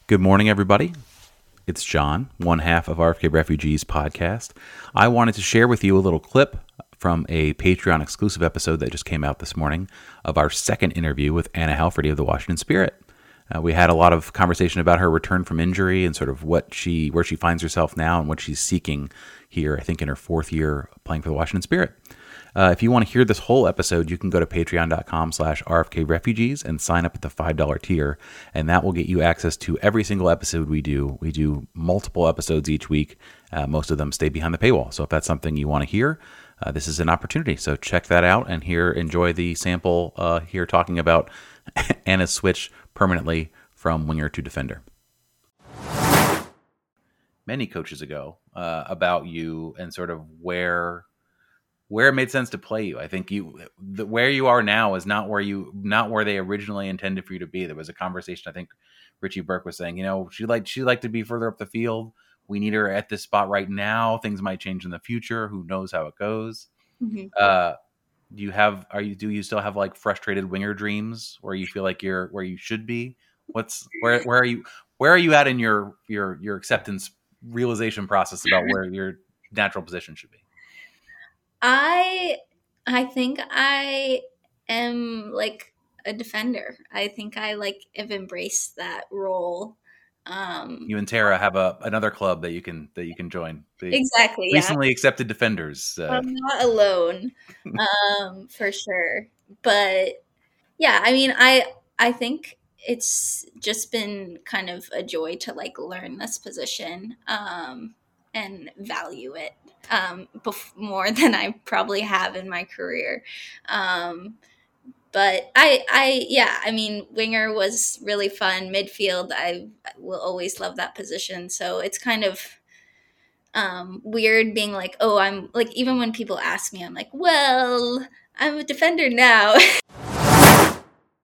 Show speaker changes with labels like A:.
A: Good morning, everybody. It's John, one half of RFK Refugees podcast. I wanted to share with you a little clip from a Patreon exclusive episode that just came out this morning of our second interview with Anna Halferty of the Washington Spirit. We had a lot of conversation about her return from injury and sort of where she finds herself now and what she's seeking here, I think in her fourth year playing for the Washington Spirit. If you want to hear this whole episode, you can go to patreon.com/RFKRefugees and sign up at the $5 tier, and that will get you access to every single episode we do. We do multiple episodes each week. Most of them stay behind the paywall. So if that's something you want to hear, this is an opportunity. So check that out and enjoy the sample here talking about Anna's switch permanently from winger to defender. Many coaches ago about you and sort of where it made sense to play you. I think where you are now is not where they originally intended for you to be. There was a conversation, I think Richie Burke was saying, she'd like to be further up the field. We need her at this spot right now. Things might change in the future. Who knows how it goes? Mm-hmm. Do you still have like frustrated winger dreams where you feel like you're where you should be? Where are you at in your acceptance realization process about where your natural position should be?
B: I think I am like a defender. I think I have embraced that role.
A: You and Tara have another club that you can join.
B: Exactly.
A: Recently accepted defenders.
B: I'm not alone, for sure. But yeah, I mean, I think it's just been kind of a joy to learn this position and value it more than I probably have in my career. But I mean, winger was really fun. Midfield, I will always love that position. So it's kind of weird being like, oh, I'm like, even when people ask me, I'm like, well, I'm a defender now.